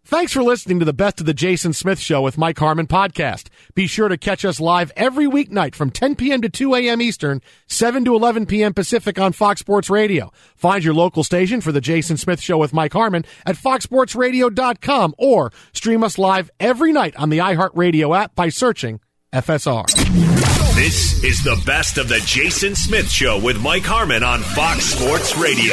Thanks for listening to the Best of the Jason Smith Show with Mike Harmon podcast. Be sure to catch us live every weeknight from 10 p.m. to 2 a.m. Eastern, 7 to 11 p.m. Pacific on Fox Sports Radio. Find your local station for the Jason Smith Show with Mike Harmon at foxsportsradio.com or stream us live every night on the iHeartRadio app by searching FSR. This is the Best of the Jason Smith Show with Mike Harmon on Fox Sports Radio.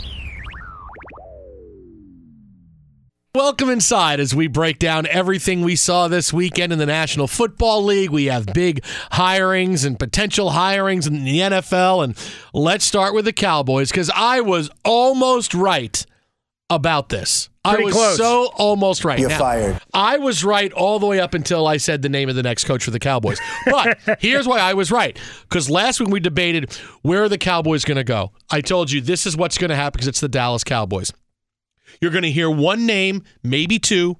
Welcome inside as we break down everything we saw this weekend in the National Football League. We have big hirings and potential hirings in the NFL. And let's start with the Cowboys because I was almost right about this. Pretty I was close. so almost right. You're now, fired. I was right all the way up until I said the name of the next coach for the Cowboys. But here's why I was right. Because last week we debated where are the Cowboys going to go. I told you this is what's going to happen because it's the Dallas Cowboys. You're going to hear one name, maybe two,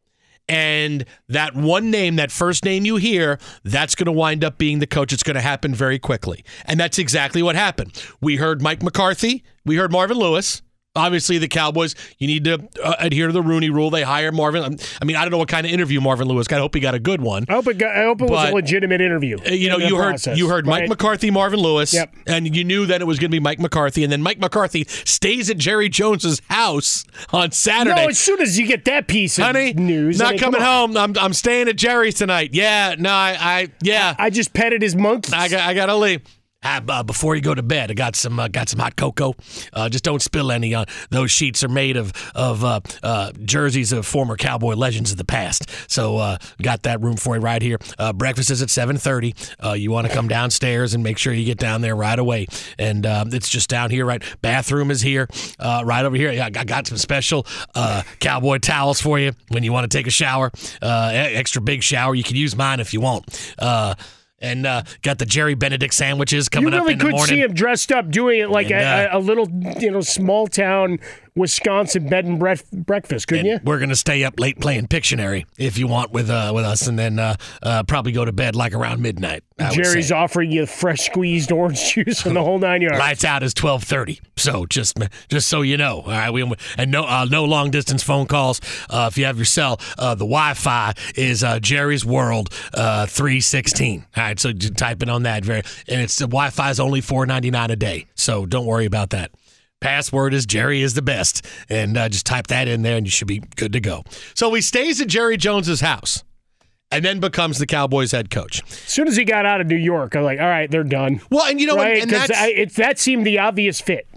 and that one name, that first name you hear, that's going to wind up being the coach. It's going to happen very quickly. And that's exactly what happened. We heard Mike McCarthy. We heard Marvin Lewis. Obviously, the Cowboys, you need to adhere to the Rooney Rule. They hire Marvin. I mean, I don't know what kind of interview Marvin Lewis got. I hope he got a good one. I hope it was a legitimate interview. You heard Mike McCarthy, Marvin Lewis, yep. And you knew that it was going to be Mike McCarthy. And then Mike McCarthy stays at Jerry Jones's house on Saturday. No, as soon as you get that piece of news, not coming home. I'm staying at Jerry's tonight. Yeah, no, I just petted his monkeys. I gotta leave. Before you go to bed, I got some hot cocoa. Just don't spill any on. Those sheets are made of jerseys of former Cowboy legends of the past. So got that room for you right here. Breakfast is at 7:30. You want to come downstairs and make sure you get down there right away. And it's just down here, right? Bathroom is here, right over here. I got some special Cowboy towels for you when you want to take a shower. Extra big shower. You can use mine if you want. And got the Jerry Benedict sandwiches coming up in the morning. You really could see him dressed up doing it like a little, small town Wisconsin bed and breakfast, couldn't you? We're gonna stay up late playing Pictionary if you want with us, and then probably go to bed like around midnight. Jerry's offering you fresh squeezed orange juice and the whole 9 yards. Lights out is 12:30. So just so you know, all right. And no long distance phone calls. If you have your cell, the Wi-Fi is Jerry's World 316. All right, so type in on that. And it's the Wi-Fi is only $4.99 a day. So don't worry about that. Password is Jerry is the best. And just type that in there and you should be good to go. So he stays at Jerry Jones's house and then becomes the Cowboys head coach. As soon as he got out of New York, I was like, all right, they're done. Well, and you know, right? and that seemed the obvious fit.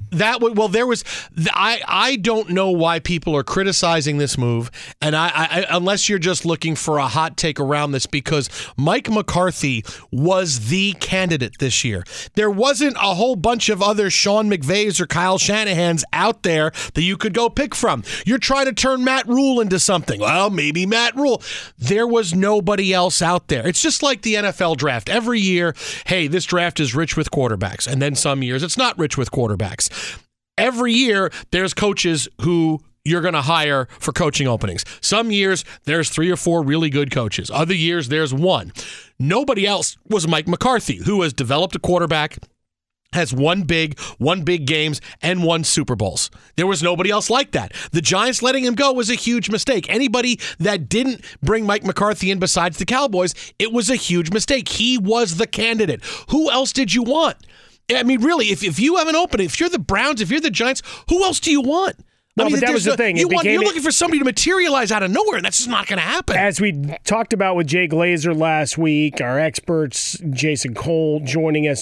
I don't know why people are criticizing this move, and I unless you're just looking for a hot take around this, because Mike McCarthy was the candidate this year. There wasn't a whole bunch of other Sean McVays or Kyle Shanahans out there that you could go pick from. You're trying to turn Matt Rule into something. Well, maybe Matt Rule. There was nobody else out there. It's just like the NFL draft. Every year, hey, this draft is rich with quarterbacks, and then some years it's not rich with quarterbacks. Every year, there's coaches who you're going to hire for coaching openings. Some years, there's 3 or 4 really good coaches. Other years, there's one. Nobody else was Mike McCarthy, who has developed a quarterback, has won big games, and won Super Bowls. There was nobody else like that. The Giants letting him go was a huge mistake. Anybody that didn't bring Mike McCarthy in besides the Cowboys, it was a huge mistake. He was the candidate. Who else did you want? I mean, really, if you have an opening, if you're the Browns, if you're the Giants, who else do you want? No, but that was the thing. You're looking for somebody to materialize out of nowhere, and that's just not going to happen. As we talked about with Jay Glazer last week, our experts, Jason Cole, joining us,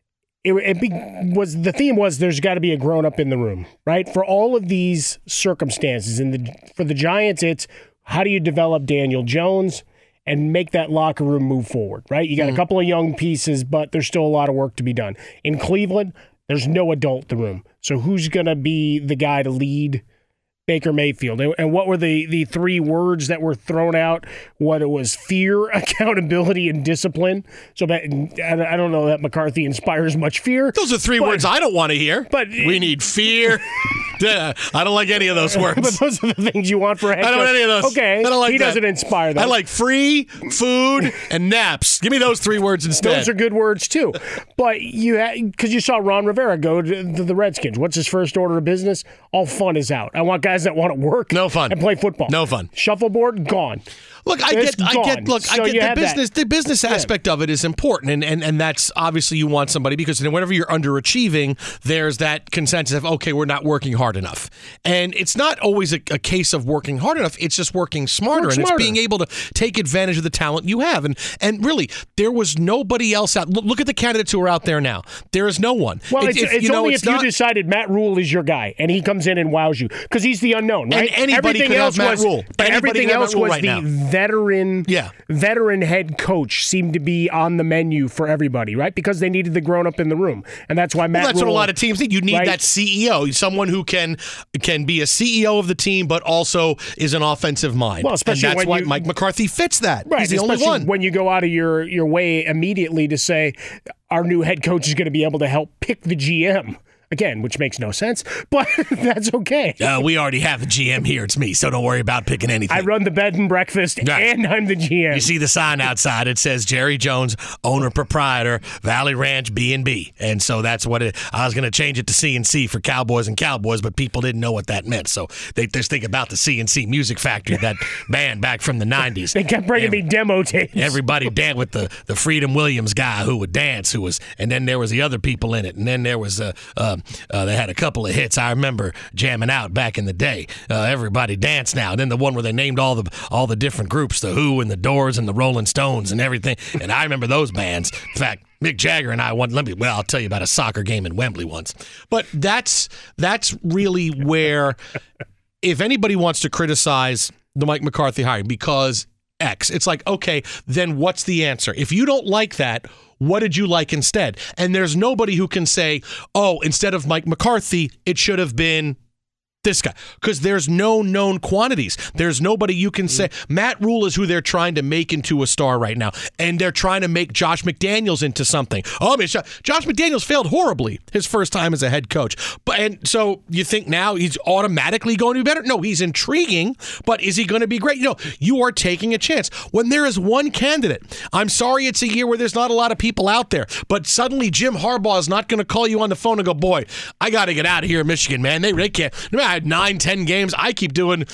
the theme was there's got to be a grown-up in the room, right? For all of these circumstances. For the Giants, it's how do you develop Daniel Jones and make that locker room move forward, right? You got a couple of young pieces, but there's still a lot of work to be done. In Cleveland, there's no adult in the room. So who's going to be the guy to lead Baker Mayfield? And what were the 3 words that were thrown out? What it was: fear, accountability, and discipline. So I don't know that McCarthy inspires much fear. Those are 3 words I don't want to hear. But we need fear, Yeah, I don't like any of those words. But those are the things you want for a head coach. I don't want any of those. Okay, I don't like he that. doesn't inspire those. I like free, food, and naps. Give me those 3 words instead. Those are good words, too. But because you saw Ron Rivera go to the Redskins. What's his first order of business? All fun is out. I want guys that want to work No fun. and play football. No fun. Shuffleboard, gone. Look, I get the business. The business aspect of it is important, and that's obviously you want somebody because whenever you're underachieving, there's that consensus of okay, we're not working hard enough, and it's not always a case of working hard enough. It's just working smarter, and it's being able to take advantage of the talent you have, and really there was nobody else out. Look at the candidates who are out there now. There is no one. Well, it's only if you decided Matt Rule is your guy and he comes in and wows you because he's the unknown, right? And anybody could have Matt Rule. But everything else was right now. veteran head coach seemed to be on the menu for everybody, right? Because they needed the grown up in the room, and that's why Matt. That's Rule, what a lot of teams need. You need that CEO, someone who can be a CEO of the team, but also is an offensive mind. Well, especially and that's when why Mike McCarthy fits that. Right, he's the only one. When you go out of your way immediately to say our new head coach is going to be able to help pick the GM. Again, which makes no sense, but that's okay. We already have the GM here. It's me, so don't worry about picking anything. I run the bed and breakfast, and I'm the GM. You see the sign outside. It says Jerry Jones, owner-proprietor, Valley Ranch B&B. And so that's what I was going to change it to C&C for Cowboys and Cowboys, but people didn't know what that meant. So they just think about the C&C Music Factory, that band back from the 90s. They kept bringing me demo tapes. Everybody danced with the Freedom Williams guy who would dance, and then there was the other people in it, and then there was they had a couple of hits. I remember jamming out back in the day. Everybody Dance Now. And then the one where they named all the different groups, the Who and the Doors and the Rolling Stones and everything. And I remember those bands. In fact, Mick Jagger and I I'll tell you about a soccer game in Wembley once. But that's really where, if anybody wants to criticize the Mike McCarthy hiring because X, it's like, okay, then what's the answer? If you don't like that, what did you like instead? And there's nobody who can say, oh, instead of Mike McCarthy, it should have been this guy, because there's no known quantities. There's nobody you can say. Matt Rule is who they're trying to make into a star right now, and they're trying to make Josh McDaniels into something. Oh, I mean, Josh McDaniels failed horribly his first time as a head coach, and so you think now he's automatically going to be better? No, he's intriguing, but is he going to be great? You are taking a chance. When there is one candidate, I'm sorry it's a year where there's not a lot of people out there, but suddenly Jim Harbaugh is not going to call you on the phone and go, boy, I got to get out of here in Michigan, man. They can't. I had 9-10 games. I can't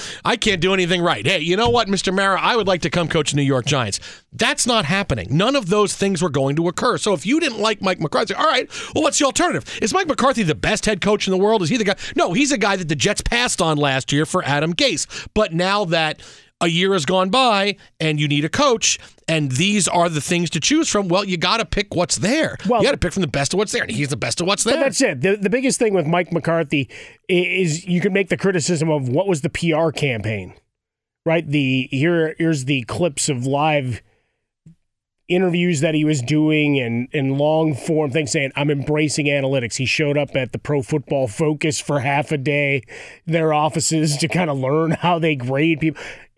do anything right. Hey, you know what, Mr. Mara? I would like to come coach the New York Giants. That's not happening. None of those things were going to occur. So if you didn't like Mike McCarthy, all right, well, what's the alternative? Is Mike McCarthy the best head coach in the world? Is he the guy? No, he's a guy that the Jets passed on last year for Adam Gase. But now that a year has gone by and you need a coach, and these are the things to choose from, well, you got to pick what's there. Well, you got to pick from the best of what's there, and he's the best of what's there. That's it. The biggest thing with Mike McCarthy is you can make the criticism of what was the PR campaign, right? Here's the clips of live interviews that he was doing and long form things saying, I'm embracing analytics. He showed up at the Pro Football Focus for half a day, their offices, to kind of learn how they grade people.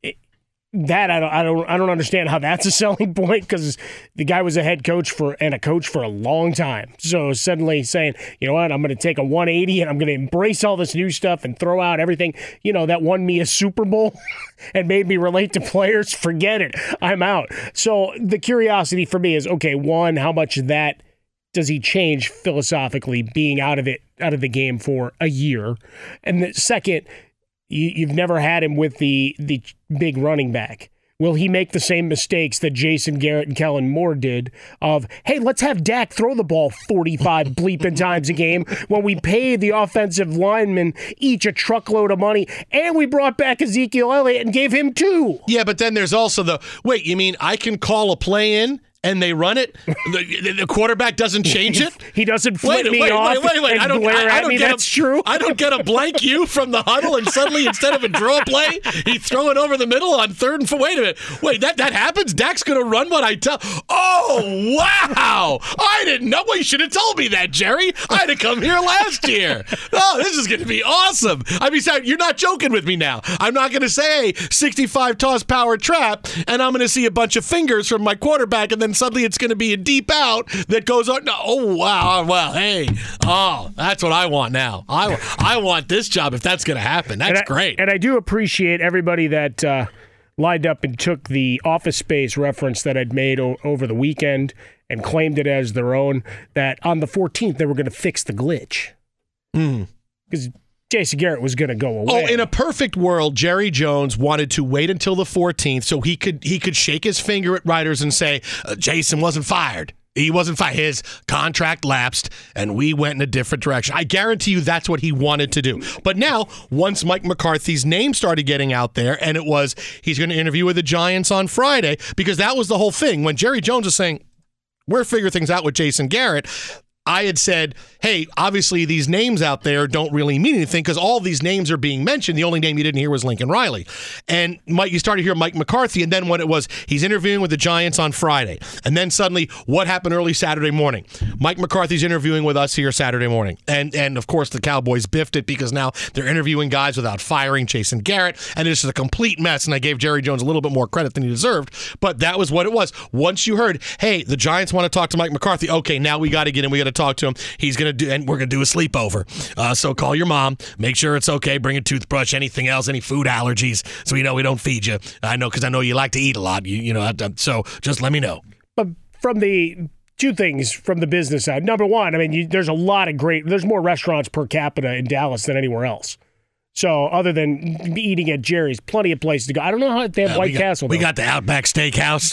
That I don't understand how that's a selling point, because the guy was a head coach and a coach for a long time. So suddenly saying, you know what, I'm going to take a 180 and I'm going to embrace all this new stuff and throw out everything, that won me a Super Bowl and made me relate to players, forget it. I'm out. So the curiosity for me is, okay, one, how much of that does he change philosophically, being out of the game for a year? And the second, you've never had him with the big running back. Will he make the same mistakes that Jason Garrett and Kellen Moore did of, hey, let's have Dak throw the ball 45 bleeping times a game when we pay the offensive linemen each a truckload of money, and we brought back Ezekiel Elliott and gave him 2? Yeah, but then there's also wait, you mean I can call a play in and they run it? The quarterback doesn't change it? He doesn't flip me off and I don't get that's true. I don't get a blank you from the huddle, and suddenly instead of a draw play, he's throwing over the middle on 3rd and 4. Wait a minute. Wait, that happens? Dak's going to run what I tell? Oh, wow. I didn't know. Well, you should have told me that, Jerry. I had to come here last year. Oh, this is going to be awesome. I mean, you're not joking with me now. I'm not going to say 65 toss power trap, and I'm going to see a bunch of fingers from my quarterback and then suddenly it's going to be a deep out that goes on. Oh, wow. Well, hey. Oh, that's what I want now. I want this job if that's going to happen. That's great. And I do appreciate everybody that lined up and took the Office Space reference that I'd made over the weekend and claimed it as their own, that on the 14th they were going to fix the glitch. Because Jason Garrett was going to go away. Oh, in a perfect world, Jerry Jones wanted to wait until the 14th so he could shake his finger at writers and say, Jason wasn't fired. He wasn't fired. His contract lapsed, and we went in a different direction. I guarantee you that's what he wanted to do. But now, once Mike McCarthy's name started getting out there, and it was he's going to interview with the Giants on Friday, because that was the whole thing. When Jerry Jones was saying, we're figuring things out with Jason Garrett, I had said, hey, obviously these names out there don't really mean anything because all these names are being mentioned. The only name you didn't hear was Lincoln Riley. And you started to hear Mike McCarthy, and then when it was, he's interviewing with the Giants on Friday. And then suddenly, what happened early Saturday morning? Mike McCarthy's interviewing with us here Saturday morning. And of course, the Cowboys biffed it because now they're interviewing guys without firing Jason Garrett. And it's just a complete mess. And I gave Jerry Jones a little bit more credit than he deserved. But that was what it was. Once you heard, hey, the Giants want to talk to Mike McCarthy. Okay, now we got to get him. We got to talk to him. He's going to do, and we're going to do a sleepover. So call your mom. Make sure it's okay. Bring a toothbrush, anything else, any food allergies, so we know we don't feed you. I know, because I know you like to eat a lot. So just let me know. But from the two things from the business side. Number one, I mean, there's a lot of there's more restaurants per capita in Dallas than anywhere else. So other than eating at Jerry's, plenty of places to go. I don't know how they have White Castle. We got the Outback Steakhouse.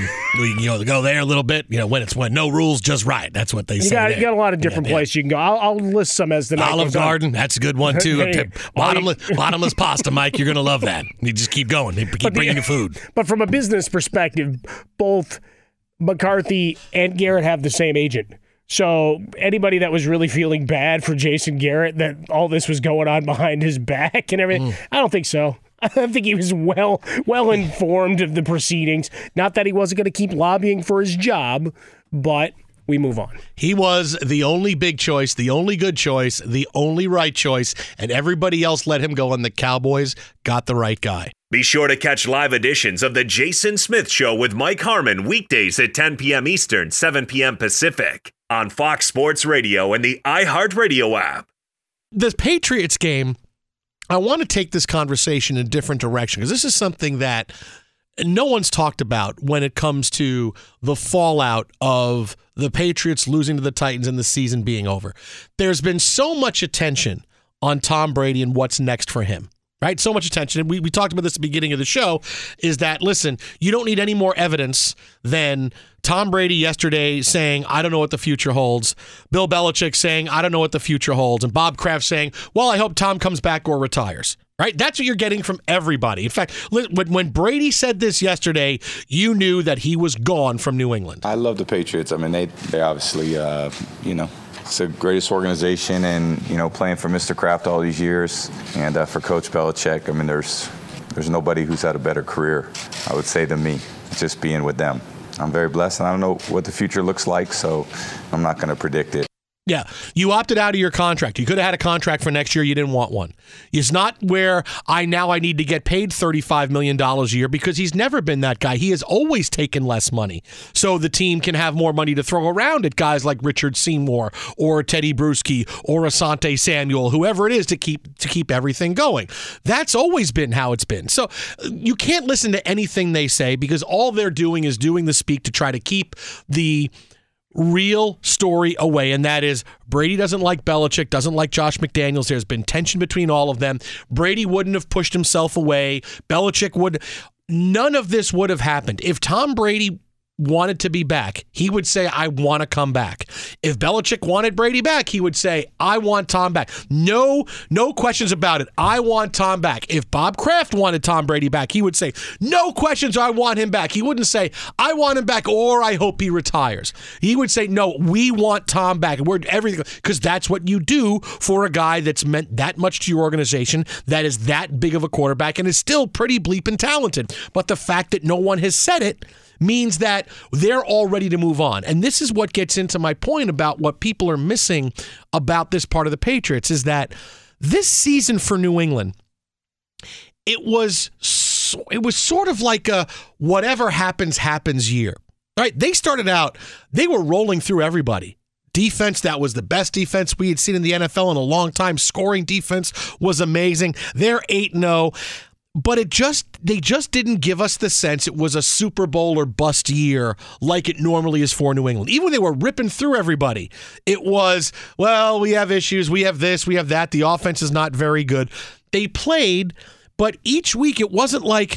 We can go there a little bit. When no rules, just right. That's what they say. You got a lot of different places you can go. I'll list some as the night Olive goes on. Garden. That's a good one too. Bottomless pasta, Mike. You're gonna love that. You just keep going. Keep bringing you food. But from a business perspective, both McCarthy and Garrett have the same agent. So anybody that was really feeling bad for Jason Garrett, that all this was going on behind his back and everything, I don't think so. I think he was well informed of the proceedings. Not that he wasn't going to keep lobbying for his job, but we move on. He was the only big choice, the only good choice, the only right choice, and everybody else let him go, and the Cowboys got the right guy. Be sure to catch live editions of The Jason Smith Show with Mike Harmon weekdays at 10 p.m. Eastern, 7 p.m. Pacific on Fox Sports Radio and the iHeartRadio app. The Patriots game, I want to take this conversation in a different direction because this is something that no one's talked about when it comes to the fallout of the Patriots losing to the Titans and the season being over. There's been so much attention on Tom Brady and what's next for him. Right? So much attention. And we talked about this at the beginning of the show, is that, listen, you don't need any more evidence than Tom Brady yesterday saying, I don't know what the future holds. Bill Belichick saying, I don't know what the future holds. And Bob Kraft saying, well, I hope Tom comes back or retires. Right? That's what you're getting from everybody. In fact, when Brady said this yesterday, you knew that he was gone from New England. I love the Patriots. I mean, they obviously, it's the greatest organization, and playing for Mr. Kraft all these years, and for Coach Belichick, I mean, there's nobody who's had a better career, I would say, than me. Just being with them, I'm very blessed, and I don't know what the future looks like, so I'm not going to predict it. Yeah, you opted out of your contract. You could have had a contract for next year. You didn't want one. It's not where I need to get paid $35 million a year, because he's never been that guy. He has always taken less money so the team can have more money to throw around at guys like Richard Seymour or Teddy Bruschi or Asante Samuel, whoever it is, to keep everything going. That's always been how it's been. So you can't listen to anything they say, because all they're doing is doing the speak to try to keep the real story away, and that is Brady doesn't like Belichick, doesn't like Josh McDaniels. There's been tension between all of them. Brady wouldn't have pushed himself away. Belichick would. None of this would have happened. If Tom Brady wanted to be back, he would say, I want to come back. If Belichick wanted Brady back, he would say, I want Tom back. No questions about it. I want Tom back. If Bob Kraft wanted Tom Brady back, he would say, no questions, I want him back. He wouldn't say, I want him back or I hope he retires. He would say, no, we want Tom back. We're everything, because that's what you do for a guy that's meant that much to your organization, that is that big of a quarterback and is still pretty bleeping talented. But the fact that no one has said it means that they're all ready to move on. And this is what gets into my point about what people are missing about this part of the Patriots, is that this season for New England, it was sort of like a whatever happens year. All right, they started out, they were rolling through everybody. Defense, that was the best defense we had seen in the NFL in a long time. Scoring defense was amazing. They're 8-0. But they just didn't give us the sense it was a Super Bowl or bust year like it normally is for New England. Even when they were ripping through everybody, it was, well, we have issues, we have this, we have that. The offense is not very good. They played, but each week it wasn't like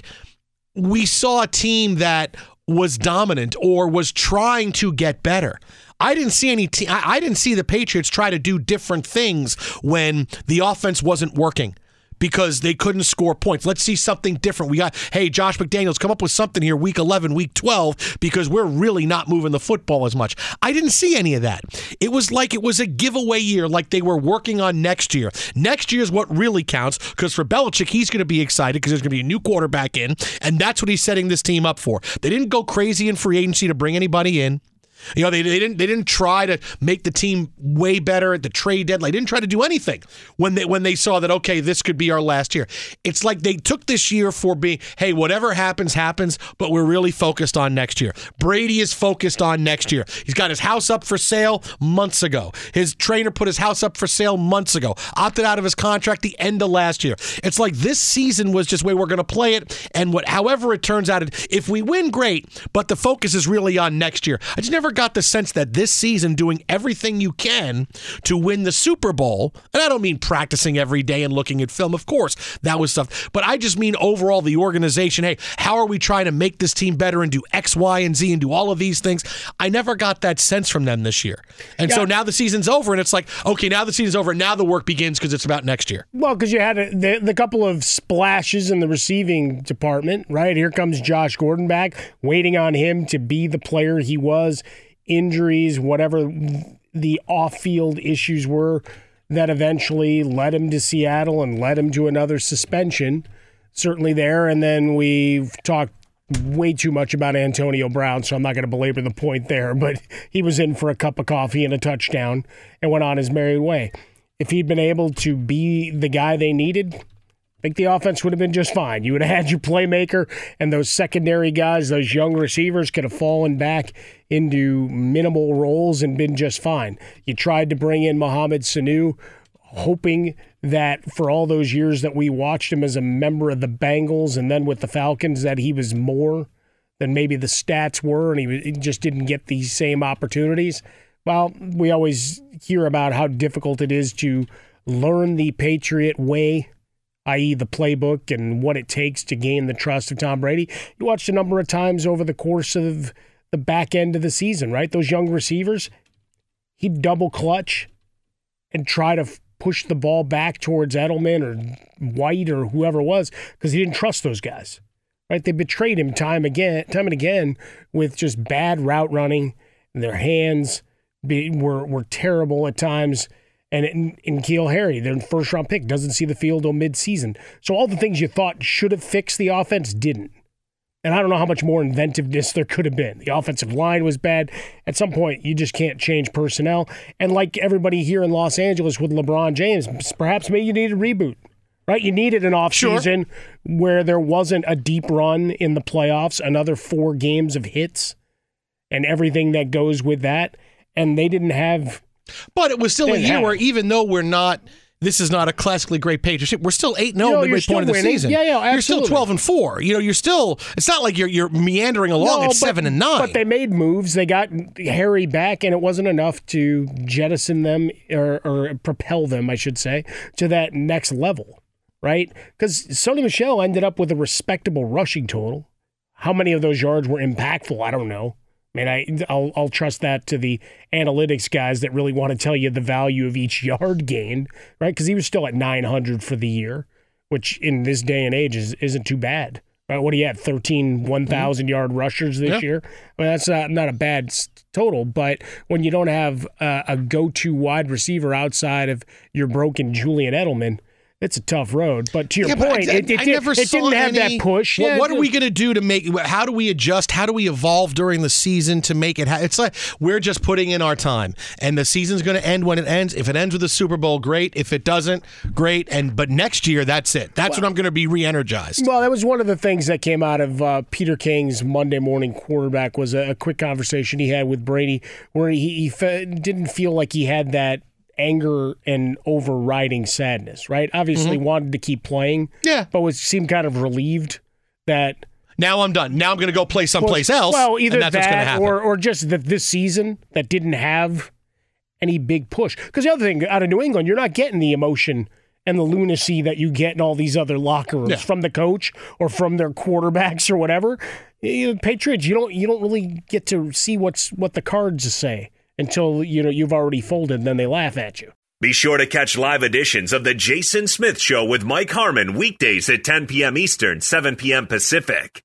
we saw a team that was dominant or was trying to get better. I didn't see I didn't see the Patriots try to do different things when the offense wasn't working because they couldn't score points. Let's see something different. We got, hey, Josh McDaniels, come up with something here week 11, week 12, because we're really not moving the football as much. I didn't see any of that. It was like it was a giveaway year, like they were working on next year. Next year is what really counts, because for Belichick, he's going to be excited because there's going to be a new quarterback in, and that's what he's setting this team up for. They didn't go crazy in free agency to bring anybody in. You know, they didn't try to make the team way better at the trade deadline. They didn't try to do anything when they saw that, okay, this could be our last year. It's like they took this year for being, hey, whatever happens, but we're really focused on next year. Brady is focused on next year. He's got his house up for sale months ago. His trainer put his house up for sale months ago. Opted out of his contract the end of last year. It's like this season was just where we're going to play it, and however it turns out, if we win, great, but the focus is really on next year. I just never got the sense that this season doing everything you can to win the Super Bowl, and I don't mean practicing every day and looking at film, of course, that was stuff, but I just mean overall the organization, hey, how are we trying to make this team better and do X, Y, and Z and do all of these things? I never got that sense from them this year. And so now the season's over, and it's like, okay, now the season's over, now the work begins because it's about next year. Well, because you had the couple of splashes in the receiving department, right? Here comes Josh Gordon back, waiting on him to be the player he was. Injuries, whatever the off-field issues were that eventually led him to Seattle and led him to another suspension, certainly there. And then we've talked way too much about Antonio Brown, so I'm not going to belabor the point there, but he was in for a cup of coffee and a touchdown and went on his merry way. If he'd been able to be the guy they needed, I think the offense would have been just fine. You would have had your playmaker, and those secondary guys, those young receivers, could have fallen back into minimal roles and been just fine. You tried to bring in Mohamed Sanu, hoping that for all those years that we watched him as a member of the Bengals and then with the Falcons, that he was more than maybe the stats were, and he just didn't get these same opportunities. Well, we always hear about how difficult it is to learn the Patriot way, i.e. the playbook and what it takes to gain the trust of Tom Brady. You watched a number of times over the course of the back end of the season, right? Those young receivers, he'd double clutch and try to push the ball back towards Edelman or White or whoever it was because he didn't trust those guys, right? They betrayed him time and again with just bad route running, and their hands were terrible at times. And N'Keal Harry, their first-round pick, doesn't see the field till mid-season. So all the things you thought should have fixed the offense didn't. And I don't know how much more inventiveness there could have been. The offensive line was bad. At some point, you just can't change personnel. And like everybody here in Los Angeles with LeBron James, perhaps maybe you need a reboot, right? You needed an offseason where there wasn't a deep run in the playoffs, another 4 games of hits, and everything that goes with that. And they didn't have... But it was still a year where even though this is not a classically great Patriots, we're still 8-0 midway point of the season. Yeah, absolutely. You're still 12-4. You're still. It's not like you're meandering along at 7-9. But they made moves. They got Harry back, and it wasn't enough to jettison them or propel them, I should say, to that next level, right? Because Sony Michel ended up with a respectable rushing total. How many of those yards were impactful? I don't know. I mean, I'll trust that to the analytics guys that really want to tell you the value of each yard gained, right? Because he was still at 900 for the year, which in this day and age isn't too bad. Right? What do you have? 13 1,000-yard rushers this year? I mean, that's not a bad total, but when you don't have a go-to wide receiver outside of your broken Julian Edelman, It's a tough road, but to your Yeah, but point, it didn't have that push. Well, what are we going to do to make? How do we adjust? How do we evolve during the season to make it? It's like we're just putting in our time, and the season's going to end when it ends. If it ends with a Super Bowl, great. If it doesn't, great. But next year, that's it. That's when I'm going to be re-energized. Well, that was one of the things that came out of Peter King's Monday Morning Quarterback was a quick conversation he had with Brady, where he didn't feel like he had that anger and overriding sadness, right? Obviously wanted to keep playing, but seemed kind of relieved that now I'm done. Now I'm going to go play someplace else. Well, either and that's what's that gonna or just that this season that didn't have any big push. Because the other thing, out of New England, you're not getting the emotion and the lunacy that you get in all these other locker rooms from the coach or from their quarterbacks or whatever. Patriots, you don't really get to see what the cards say until you've already folded, and then they laugh at you. Be sure to catch live editions of the Jason Smith Show with Mike Harmon weekdays at 10 p.m. Eastern, 7 p.m. Pacific.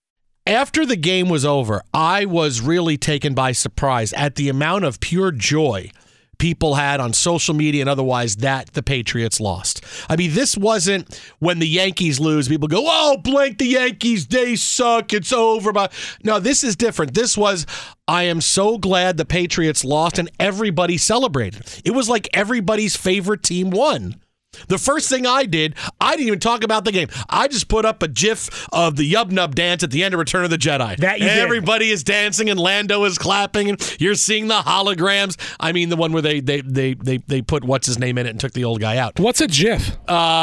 After the game was over, I was really taken by surprise at the amount of pure joy people had on social media and otherwise that the Patriots lost. I mean, this wasn't when the Yankees lose, people go, oh, blank the Yankees, they suck, it's over. But no, this is different. This was, I am so glad the Patriots lost, and everybody celebrated. It was like everybody's favorite team won. The first thing I didn't even talk about the game. I just put up a GIF of the Yub Nub dance at the end of Return of the Jedi. Everybody is dancing and Lando is clapping and you're seeing the holograms. I mean, the one where they put what's his name in it and took the old guy out. What's a GIF?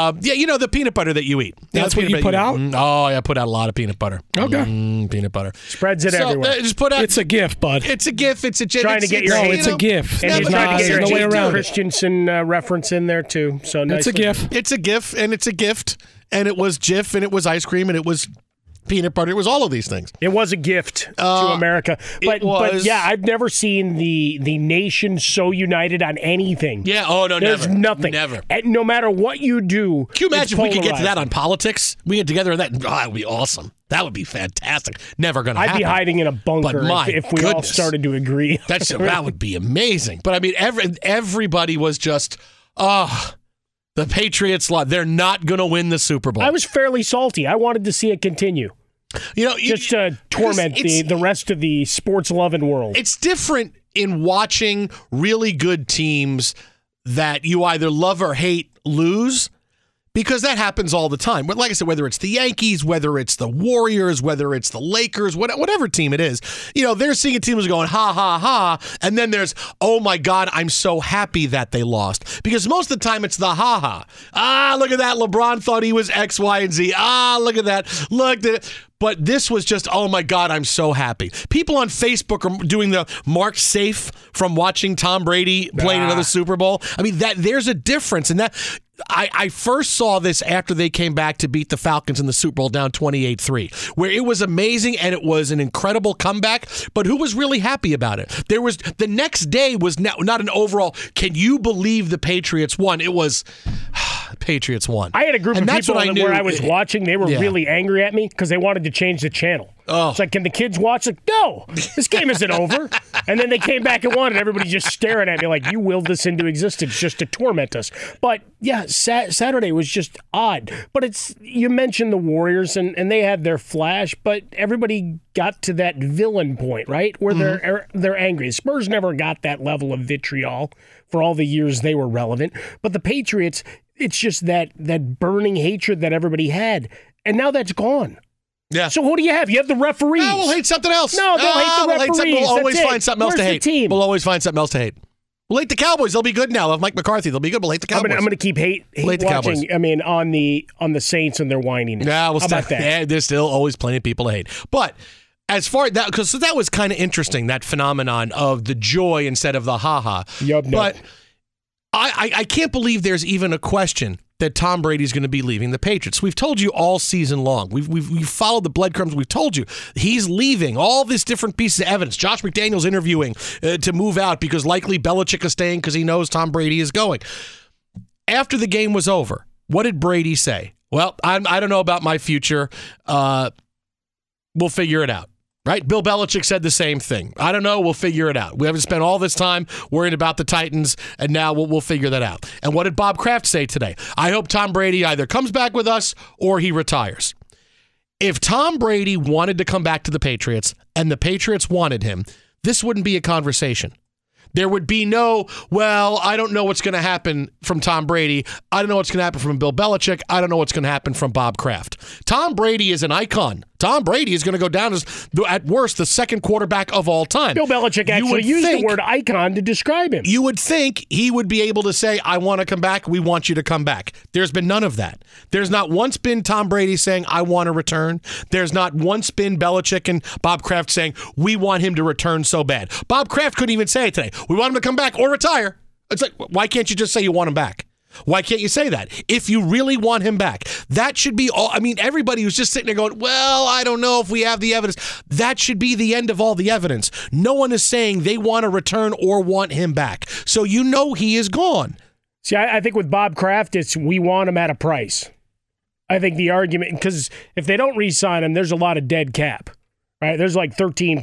The peanut butter that you eat. That's what you put out? Oh, yeah, I put out a lot of peanut butter. Okay. Peanut butter. Spreads it everywhere. Just put out. It's a GIF, bud. It's a GIF. It's a GIF. Trying to get your it's a GIF. And he's trying to get your no way around Christensen reference in there, too. So nice. It's a GIF. It's a GIF, and it's a gift, and it was Jif, and it was ice cream, and it was peanut butter. It was all of these things. It was a gift to America. But yeah, I've never seen the nation so united on anything. Yeah, oh, no, There's never. nothing. Never. And no matter what you do, can you imagine if we could get to polarized. that on politics? We get together on that. Oh, that would be awesome. That would be fantastic. Never going to happen. I'd be hiding in a bunker if we all started to agree. That would be amazing. But I mean, everybody was just, the Patriots, they're not going to win the Super Bowl. I was fairly salty. I wanted to see it continue. Just to torment the rest of the sports-loving world. It's different in watching really good teams that you either love or hate lose, because that happens all the time. But like I said, whether it's the Yankees, whether it's the Warriors, whether it's the Lakers, whatever team it is, they're seeing a team who's going, ha, ha, ha. And then there's, oh, my God, I'm so happy that they lost. Because most of the time it's the ha, ha. Ah, look at that. LeBron thought he was X, Y, and Z. Ah, look at that. Look at it. But this was just, oh, my God, I'm so happy. People on Facebook are doing the mark safe from watching Tom Brady play another Super Bowl. I mean, there's a difference. And that I first saw this after they came back to beat the Falcons in the Super Bowl down 28-3, where it was amazing and it was an incredible comeback. But who was really happy about it? The next day was not an overall, can you believe the Patriots won? It was Patriots won. I had a group of people where I was watching. They were really angry at me because they wanted to change the channel. Oh. It's like, can the kids watch? Like, no, this game isn't over. And then they came back and won, and everybody just staring at me like, you willed this into existence just to torment us. But yeah, Saturday was just odd. But you mentioned the Warriors, and they had their flash, but everybody got to that villain point, right? Where they're angry. The Spurs never got that level of vitriol for all the years they were relevant. But the Patriots, it's just that burning hatred that everybody had. And now that's gone. Yeah. So who do you have? You have the referees. No, we'll hate something else. No, they'll hate the referees. We'll always find something else to hate. Team? We'll always find something else to hate. We'll hate the Cowboys. They'll be good now. They'll have Mike McCarthy. They'll be good. We'll hate the Cowboys. I'm going to keep hate the watching. Cowboys. I mean, on the Saints and their whininess. Yeah, How about that? Yeah, there's still always plenty of people to hate. But as far as that, because that was kind of interesting, that phenomenon of the joy instead of the ha-ha. But I can't believe there's even a question that Tom Brady's going to be leaving the Patriots. We've told you all season long. We've followed the breadcrumbs. We've told you he's leaving. All this different pieces of evidence. Josh McDaniels interviewing to move out because likely Belichick is staying because he knows Tom Brady is going. After the game was over, what did Brady say? Well, I don't know about my future. We'll figure it out. Right? Bill Belichick said the same thing. I don't know. We'll figure it out. We haven't spent all this time worrying about the Titans, and now we'll figure that out. And what did Bob Kraft say today? I hope Tom Brady either comes back with us or he retires. If Tom Brady wanted to come back to the Patriots and the Patriots wanted him, this wouldn't be a conversation. There would be no, well, I don't know what's going to happen from Tom Brady. I don't know what's going to happen from Bill Belichick. I don't know what's going to happen from Bob Kraft. Tom Brady is an icon. Tom Brady is going to go down as, at worst, the second quarterback of all time. Bill Belichick actually used the word icon to describe him. You would think he would be able to say, I want to come back. We want you to come back. There's been none of that. There's not once been Tom Brady saying, I want to return. There's not once been Belichick and Bob Kraft saying, we want him to return so bad. Bob Kraft couldn't even say it today. We want him to come back or retire. It's like, why can't you just say you want him back? Why can't you say that? If you really want him back, that should be all. I mean, everybody who's just sitting there going, well, I don't know if we have the evidence. That should be the end of all the evidence. No one is saying they want to return or want him back. So you know he is gone. See, I think with Bob Kraft, it's we want him at a price. I think the argument, because if they don't re-sign him, there's a lot of dead cap, right? There's like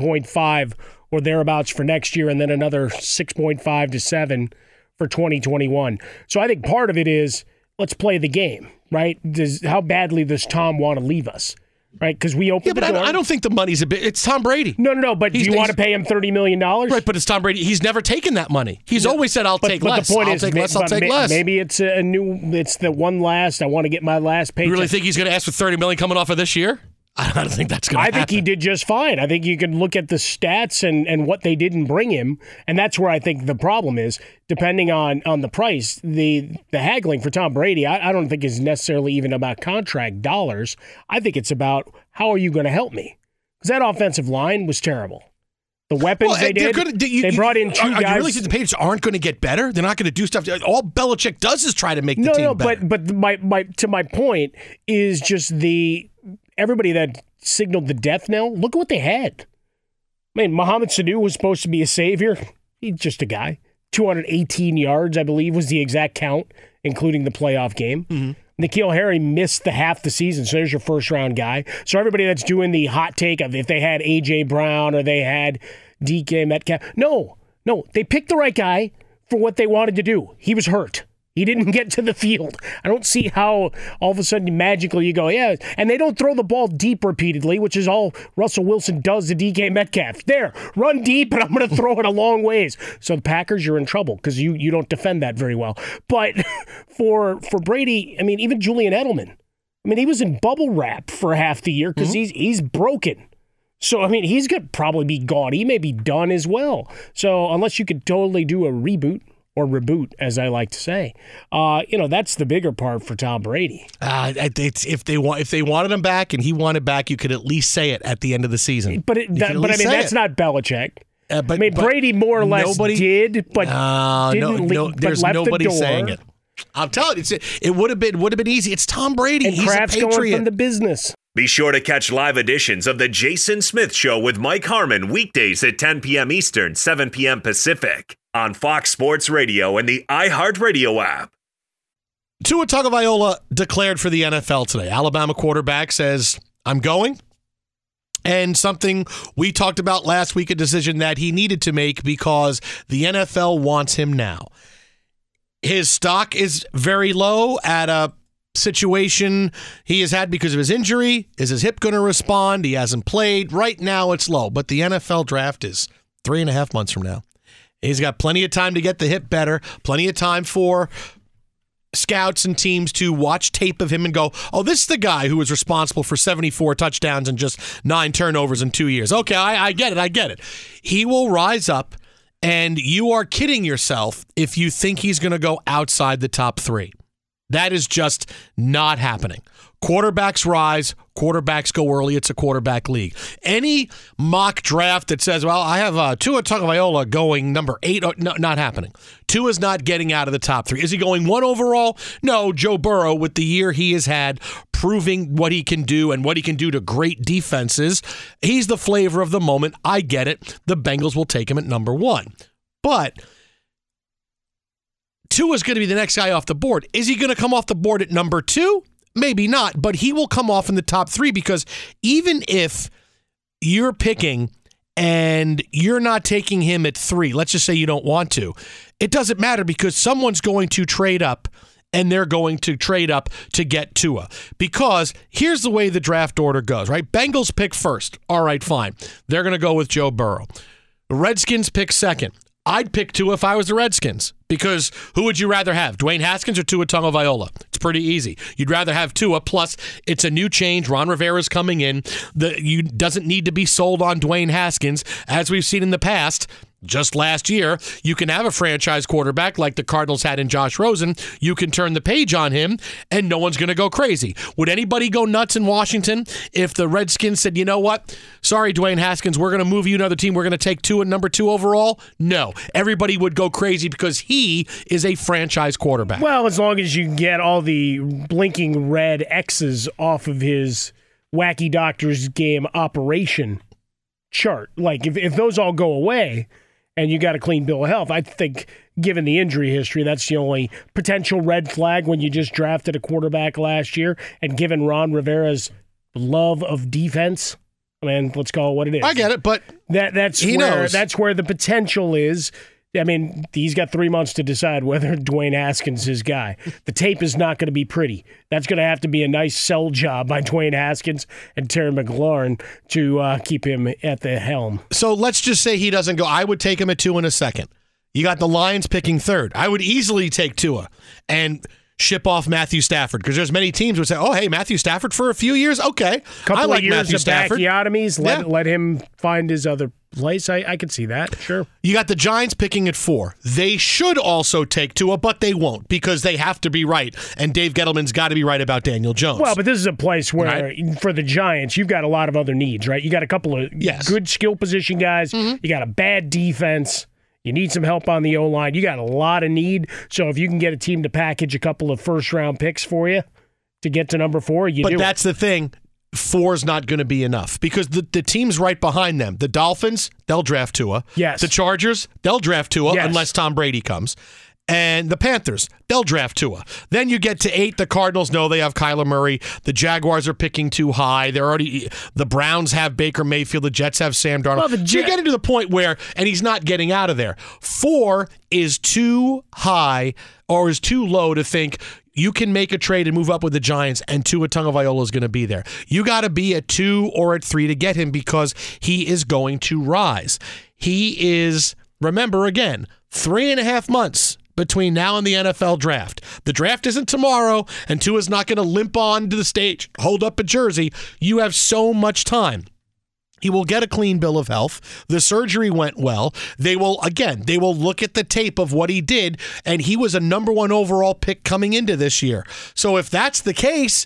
13.5 or thereabouts for next year and then another 6.5 to 7 for 2021. So I think part of it is let's play the game, right? How badly does Tom want to leave us, right? Because we opened the door. I don't think the money's a bit. It's Tom Brady. No. But do you want to pay him $30 million? Right, but it's Tom Brady. He's never taken that money. He's always said, "I'll take less." But the point I'll take less. Maybe it's it's the one last. I want to get my last paycheck. You really think he's going to ask for $30 million coming off of this year? I don't think that's going to happen. I think he did just fine. I think you can look at the stats and what they didn't bring him, and that's where I think the problem is. Depending on the price, the haggling for Tom Brady, I don't think is necessarily even about contract dollars. I think it's about how are you going to help me? Because that offensive line was terrible. The weapons they brought in two guys. You really think the Patriots aren't going to get better? They're not going to do stuff. All Belichick does is try to make the team better. But my point is just everybody that signaled the death knell, look at what they had. I mean, Mohamed Sanu was supposed to be a savior. He's just a guy. 218 yards, I believe, was the exact count, including the playoff game. Mm-hmm. N'Keal Harry missed half the season, so there's your first-round guy. So everybody that's doing the hot take of if they had A.J. Brown or they had DK Metcalf. No, they picked the right guy for what they wanted to do. He was hurt. He didn't get to the field. I don't see how all of a sudden magically you go, yeah. And they don't throw the ball deep repeatedly, which is all Russell Wilson does to DK Metcalf. There, run deep, and I'm going to throw it a long ways. So the Packers, you're in trouble because you don't defend that very well. But for Brady, I mean, even Julian Edelman, I mean, he was in bubble wrap for half the year because he's broken. So, I mean, he's going to probably be gone. He may be done as well. So unless you could totally do a reboot, or reboot, as I like to say. That's the bigger part for Tom Brady. If they wanted him back and he wanted back, you could at least say it at the end of the season. But that's not Belichick. Brady more or less did, but there's nobody saying it. I'm telling you, it would have been easy. It's Tom Brady. And he's Kraft's a Patriot. Going from the business. Be sure to catch live editions of The Jason Smith Show with Mike Harmon weekdays at 10 p.m. Eastern, 7 p.m. Pacific on Fox Sports Radio and the iHeartRadio app. Tua Tagovailoa declared for the NFL today. Alabama quarterback says, I'm going. And something we talked about last week, a decision that he needed to make because the NFL wants him now. His stock is very low at a situation he has had because of his injury. Is his hip going to respond? He hasn't played. Right now it's low, but the NFL draft is 3.5 months from now. He's got plenty of time to get the hip better, plenty of time for scouts and teams to watch tape of him and go, oh, this is the guy who was responsible for 74 touchdowns and just 9 turnovers in 2 years. Okay, I get it. He will rise up, and you are kidding yourself if you think he's going to go outside the top 3. That is just not happening. Quarterbacks rise, quarterbacks go early. It's a quarterback league. Any mock draft that says, well, I have Tua Tagovailoa going number 8, no, not happening. Tua's not getting out of the top 3. Is he going 1 overall? No, Joe Burrow, with the year he has had, proving what he can do and what he can do to great defenses, he's the flavor of the moment. I get it. The Bengals will take him at number 1. But Tua's going to be the next guy off the board. Is he going to come off the board at number 2? Maybe not, but he will come off in the top 3 because even if you're picking and you're not taking him at 3, let's just say you don't want to, it doesn't matter because someone's going to trade up and they're going to trade up to get Tua. Because here's the way the draft order goes, right? Bengals pick first. All right, fine. They're going to go with Joe Burrow. The Redskins pick second. I'd pick Tua if I was the Redskins because who would you rather have, Dwayne Haskins or Tua Tagovailoa? It's pretty easy. You'd rather have Tua, plus it's a new change. Ron Rivera's coming in. You doesn't need to be sold on Dwayne Haskins. As we've seen in the past, just last year, you can have a franchise quarterback like the Cardinals had in Josh Rosen. You can turn the page on him, and no one's going to go crazy. Would anybody go nuts in Washington if the Redskins said, you know what? Sorry, Dwayne Haskins, we're going to move you to another team. We're going to take Tua at number 2 overall? No. Everybody would go crazy because he is a franchise quarterback. Well, as long as you can get all the blinking red X's off of his wacky doctor's game operation chart. Like, if those all go away and you got a clean bill of health, I think, given the injury history, that's the only potential red flag when you just drafted a quarterback last year. And given Ron Rivera's love of defense, I mean, let's call it what it is. I get it, but that's where the potential is. I mean, he's got 3 months to decide whether Dwayne Haskins is his guy. The tape is not going to be pretty. That's going to have to be a nice sell job by Dwayne Haskins and Terry McLaurin to keep him at the helm. So let's just say he doesn't go. I would take him at 2 in a second. You got the Lions picking 3rd. I would easily take Tua and ship off Matthew Stafford because there's many teams would say, oh, hey, Matthew Stafford for a few years? Okay. Couple I like of years Matthew of Stafford. Bacchiotomies, let him find his other place. I could see that, sure. You got the Giants picking at 4. They should also take Tua, but they won't because they have to be right. And Dave Gettleman's got to be right about Daniel Jones. Well, but this is a place where, for the Giants, you've got a lot of other needs, right? You got a couple of good skill position guys. Mm-hmm. You got a bad defense. You need some help on the O-line. You got a lot of need. So if you can get a team to package a couple of first-round picks for you to get to number 4, you do it. But that's the thing. 4 is not going to be enough because the teams right behind them, the Dolphins, they'll draft Tua. Yes. The Chargers, they'll draft Tua unless Tom Brady comes. And the Panthers, they'll draft Tua. Then you get to 8. The Cardinals know they have Kyler Murray. The Jaguars are picking too high. The Browns have Baker Mayfield. The Jets have Sam Darnold. So you're getting to the point where, and he's not getting out of there. 4 is too high or is too low to think you can make a trade and move up with the Giants and Tua Tagovailoa is going to be there. You got to be at 2 or at 3 to get him because he is going to rise. He is, remember again, 3.5 months between now and the NFL draft. The draft isn't tomorrow, and Tua's not going to limp on to the stage, hold up a jersey. You have so much time. He will get a clean bill of health. The surgery went well. They will look at the tape of what he did, and he was a number 1 overall pick coming into this year. So if that's the case,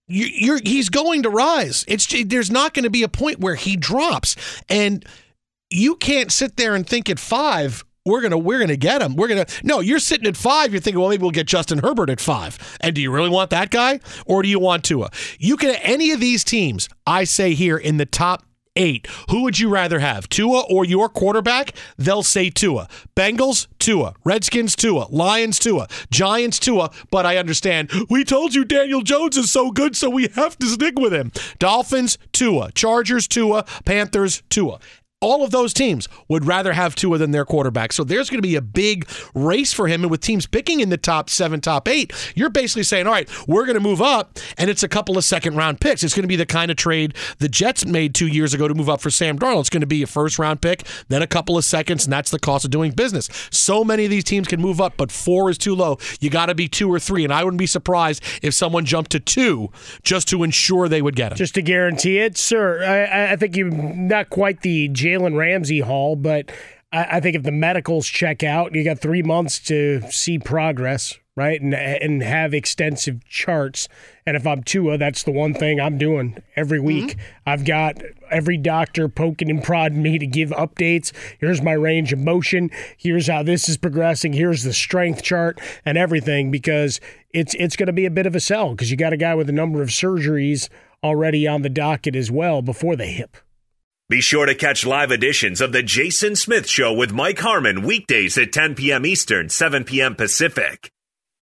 he's going to rise. There's not going to be a point where he drops. And you can't sit there and think at 5, we're gonna get him. No, you're sitting at 5. You're thinking, well, maybe we'll get Justin Herbert at 5. And do you really want that guy, or do you want Tua? You can any of these teams. I say here in the top 8, who would you rather have, Tua or your quarterback? They'll say Tua. Bengals, Tua. Redskins, Tua. Lions, Tua. Giants, Tua. But I understand. We told you Daniel Jones is so good, so we have to stick with him. Dolphins, Tua. Chargers, Tua. Panthers, Tua. All of those teams would rather have Tua than their quarterback. So there's going to be a big race for him. And with teams picking in the top 7, top 8, you're basically saying, all right, we're going to move up, and it's a couple of second-round picks. It's going to be the kind of trade the Jets made 2 years ago to move up for Sam Darnold. It's going to be a first-round pick, then a couple of seconds, and that's the cost of doing business. So many of these teams can move up, but 4 is too low. You got to be 2 or 3, and I wouldn't be surprised if someone jumped to 2 just to ensure they would get him. Just to guarantee it, sir. I think you're not quite the Jalen Ramsey haul, but I think if the medicals check out, you got 3 months to see progress, right? And have extensive charts. And if I'm Tua, that's the one thing I'm doing every week. Mm-hmm. I've got every doctor poking and prodding me to give updates. Here's my range of motion. Here's how this is progressing. Here's the strength chart and everything, because it's going to be a bit of a sell because you got a guy with a number of surgeries already on the docket as well before the hip. Be sure to catch live editions of The Jason Smith Show with Mike Harmon weekdays at 10 p.m. Eastern, 7 p.m. Pacific.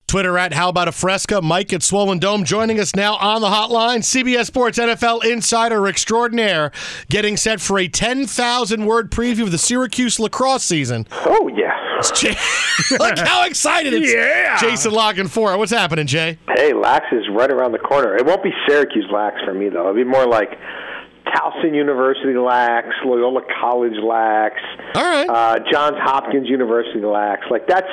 Twitter at How About a Fresca, Mike at Swollen Dome joining us now on the hotline. CBS Sports NFL insider extraordinaire getting set for a 10,000-word preview of the Syracuse lacrosse season. Oh, yeah. Look how excited it's Yeah. Jason Lockenfora. What's happening, Jay? Hey, Lax is right around the corner. It won't be Syracuse Lax for me, though. It'll be more like Towson University Lax, Loyola College Lax, All right. Johns Hopkins University Lax. Like, that's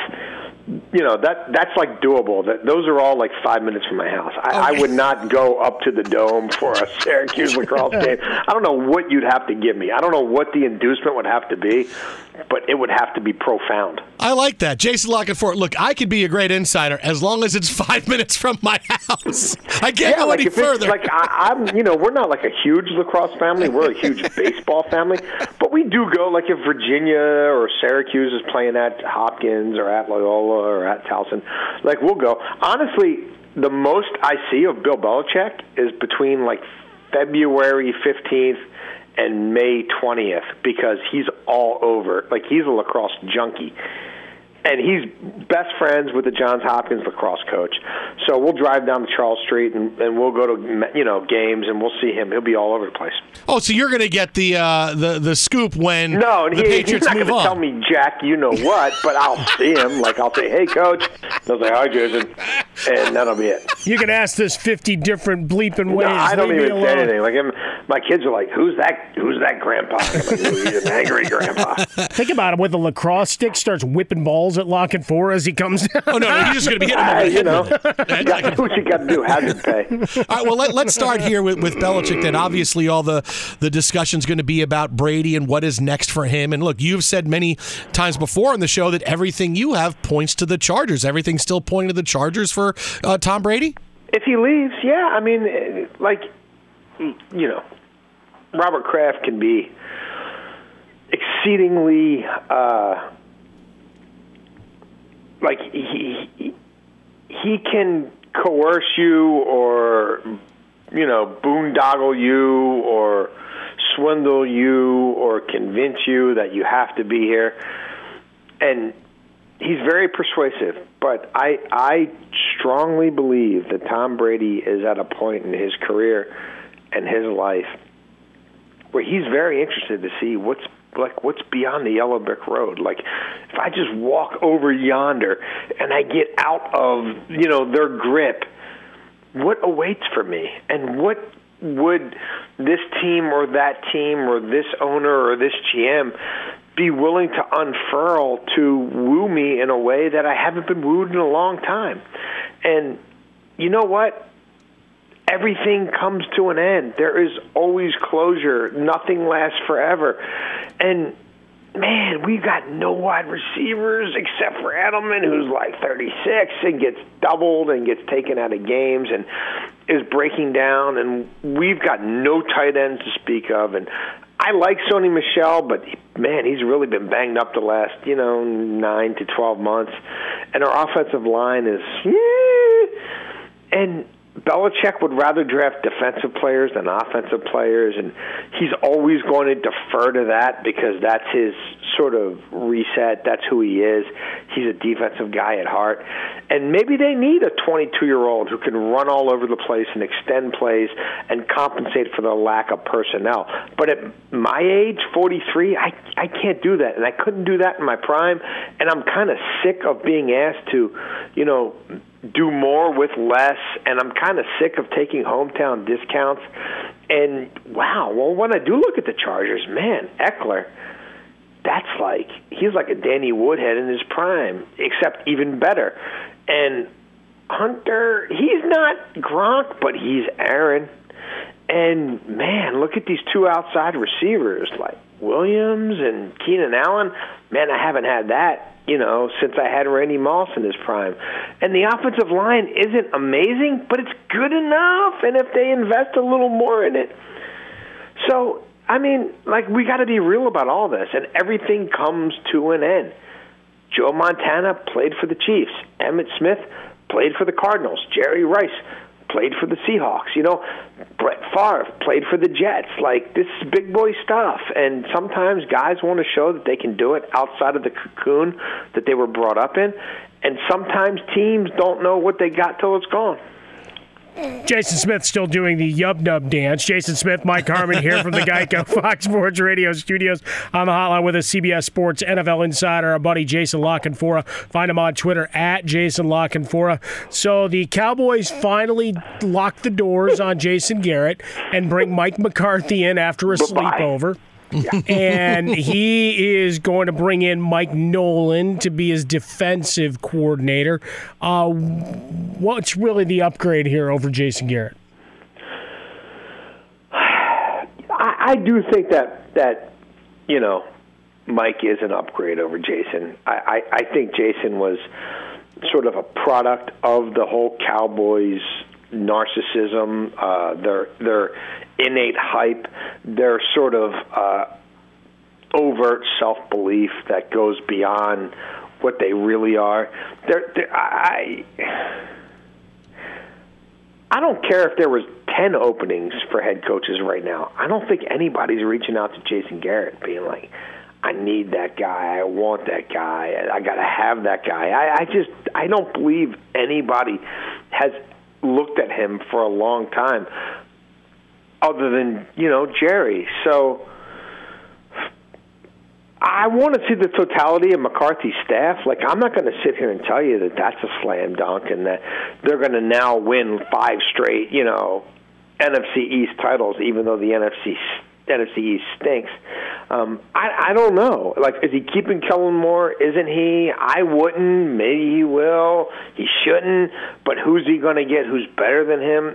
like doable. Those are all like 5 minutes from my house. I would not go up to the Dome for a Syracuse lacrosse game. I don't know what you'd have to give me. I don't know what the inducement would have to be, but it would have to be profound. I like that. Jason Lockenfora. Look, I could be a great insider as long as it's 5 minutes from my house. I can't go any further. We're not like a huge lacrosse family. We're a huge baseball family, but we do go. Like if Virginia or Syracuse is playing at Hopkins or at Loyola or at Towson, like we'll go. Honestly, the most I see of Bill Belichick is between like February 15th and May 20th because he's all over. Like he's a lacrosse junkie. And he's best friends with the Johns Hopkins lacrosse coach. So we'll drive down to Charles Street and we'll go to games and we'll see him. He'll be all over the place. Oh, so you're going to get the scoop when the Patriots he's not move going on. to tell me Jack, you know what, but I'll see him. Like I'll say, hey, coach. They'll say, hi, Jason. And that'll be it. You can ask this 50 different bleeping ways. No, I don't Leave me even say alone. anything. Like my kids are like, who's that grandpa? I'm like, he's an angry grandpa. Think about it. With a lacrosse stick, starts whipping balls at Lockenfora as he comes down. Oh, no, he's just going to be hitting him over the head. You know, with it. what you got to do, hazard pay. All right, well, let's start here with Belichick. Then obviously all the discussion's going to be about Brady and what is next for him. And look, you've said many times before on the show that everything you have points to the Chargers. Everything's still pointing to the Chargers for Tom Brady? If he leaves, yeah. I mean, Robert Kraft can be exceedingly he can coerce you or boondoggle you or swindle you or convince you that you have to be here, and he's very persuasive. But I strongly believe that Tom Brady is at a point in his career and his life where he's very interested to see what's beyond the yellow brick road. Like, if I just walk over yonder and I get out of, their grip, what awaits for me? And what would this team or that team or this owner or this GM be willing to unfurl to woo me in a way that I haven't been wooed in a long time? And you know what? Everything comes to an end. There is always closure. Nothing lasts forever. And, man, we've got no wide receivers except for Edelman, who's like 36 and gets doubled and gets taken out of games and is breaking down. And we've got no tight ends to speak of. And I like Sony Michel, but, man, he's really been banged up the last, 9 to 12 months. And our offensive line is, and Belichick would rather draft defensive players than offensive players, and he's always going to defer to that because that's his sort of reset. That's who he is. He's a defensive guy at heart. And maybe they need a 22-year-old who can run all over the place and extend plays and compensate for the lack of personnel. But at my age, 43, I can't do that, and I couldn't do that in my prime, and I'm kind of sick of being asked to, do more with less, and I'm kind of sick of taking hometown discounts. And, wow, well, when I do look at the Chargers, man, Eckler, he's like a Danny Woodhead in his prime, except even better. And Hunter, he's not Gronk, but he's Aaron. And, man, look at these two outside receivers, like Williams and Keenan Allen. Man, I haven't had that, since I had Randy Moss in his prime. And the offensive line isn't amazing, but it's good enough, and if they invest a little more in it. So, I mean, we got to be real about all this, and everything comes to an end. Joe Montana played for the Chiefs. Emmitt Smith played for the Cardinals. Jerry Rice played for the Seahawks. Brett Favre played for the Jets. This is big boy stuff. And sometimes guys want to show that they can do it outside of the cocoon that they were brought up in. And sometimes teams don't know what they got till it's gone. Jason Smith still doing the yub-nub dance. Jason Smith, Mike Harmon here from the Geico Fox Sports Radio studios. On the hotline with us, CBS Sports NFL insider, our buddy Jason La Canfora. Find him on Twitter at Jason La Canfora. So the Cowboys finally lock the doors on Jason Garrett and bring Mike McCarthy in after a sleepover. And he is going to bring in Mike Nolan to be his defensive coordinator. What's really the upgrade here over Jason Garrett? I do think that Mike is an upgrade over Jason. I think Jason was sort of a product of the whole Cowboys narcissism, their innate hype, their sort of overt self-belief that goes beyond what they really are. I don't care if there was 10 openings for head coaches right now. I don't think anybody's reaching out to Jason Garrett being like, I need that guy, I want that guy, I got to have that guy. I don't believe anybody has looked at him for a long time other than, Jerry. So I want to see the totality of McCarthy's staff. Like, I'm not going to sit here and tell you that that's a slam dunk and that they're going to now win 5 straight, NFC East titles, even though the NFC East stinks. I don't know. Like, is he keeping Kellen Moore? Isn't he? I wouldn't. Maybe he will. He shouldn't. But who's he going to get? Who's better than him?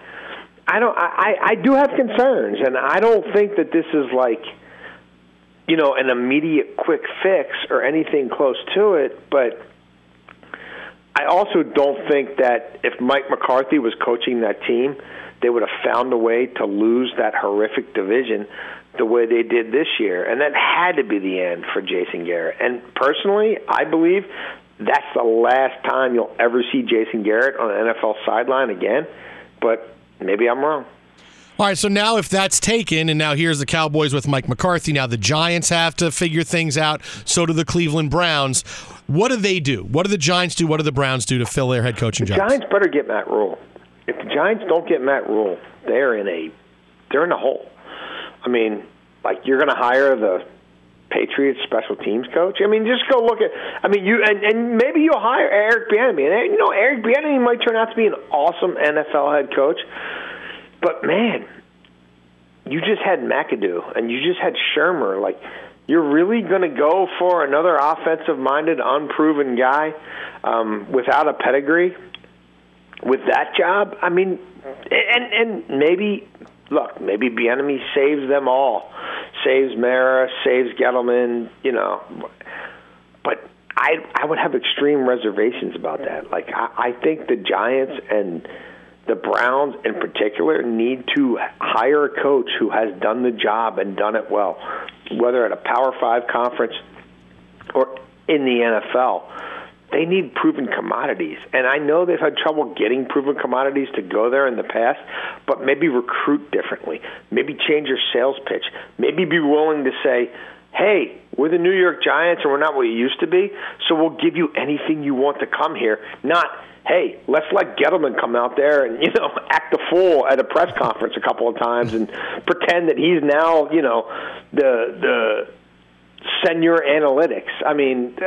I do have concerns, and I don't think that this is like, an immediate quick fix or anything close to it. But I also don't think that if Mike McCarthy was coaching that team, they would have found a way to lose that horrific division the way they did this year. And that had to be the end for Jason Garrett. And personally, I believe that's the last time you'll ever see Jason Garrett on an NFL sideline again. But maybe I'm wrong. All right, so now if that's taken, and now here's the Cowboys with Mike McCarthy, now the Giants have to figure things out, so do the Cleveland Browns. What do they do? What do the Giants do? What do the Browns do to fill their head coaching jobs? The Giants better get Matt Rule. If the Giants don't get Matt Rule, they're in a hole. I mean, like, you're going to hire the Patriots special teams coach? I mean, just go look at. I mean, and maybe you'll hire Eric Bieniemy. And Eric Bieniemy might turn out to be an awesome NFL head coach. But man, you just had McAdoo and you just had Shermer. Like, you're really going to go for another offensive-minded, unproven guy without a pedigree with that job? I mean, and maybe. Look, maybe Bieniemy saves them all, saves Mara, saves Gettleman, But I would have extreme reservations about that. Like, I think the Giants and the Browns in particular need to hire a coach who has done the job and done it well, whether at a Power 5 conference or in the NFL. They need proven commodities. And I know they've had trouble getting proven commodities to go there in the past, but maybe recruit differently. Maybe change your sales pitch. Maybe be willing to say, hey, we're the New York Giants and we're not what you used to be, so we'll give you anything you want to come here. Not, hey, let's let Gettleman come out there and, act a fool at a press conference a couple of times and pretend that he's now, the senior analytics. I mean,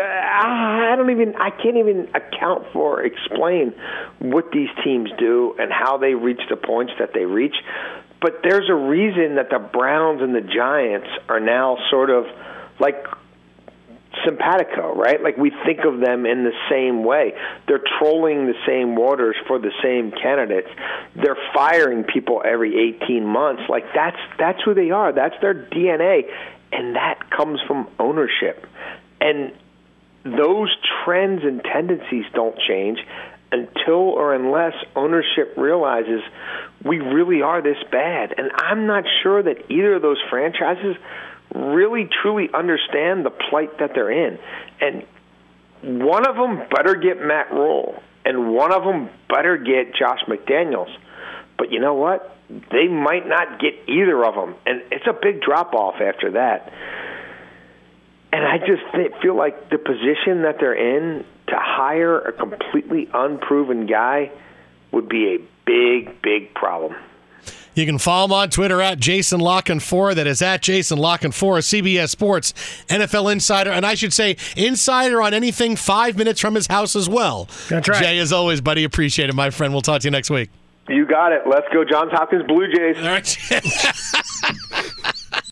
I can't even explain what these teams do and how they reach the points that they reach. But there's a reason that the Browns and the Giants are now sort of like simpatico, right? Like, we think of them in the same way. They're trolling the same waters for the same candidates. They're firing people every 18 months. Like, that's who they are. That's their DNA. And that comes from ownership. And those trends and tendencies don't change until or unless ownership realizes we really are this bad. And I'm not sure that either of those franchises really truly understand the plight that they're in. And one of them better get Matt Rule, and one of them better get Josh McDaniels. But you know what? They might not get either of them, and it's a big drop-off after that. And I just feel like the position that they're in to hire a completely unproven guy would be a big, big problem. You can follow him on Twitter at Jason Lockenfor. That is at Jason Lockenfor, CBS Sports NFL insider. And I should say insider on anything 5 minutes from his house as well. That's right. Jay, as always, buddy, appreciate it, my friend. We'll talk to you next week. You got it. Let's go Johns Hopkins Blue Jays. All right.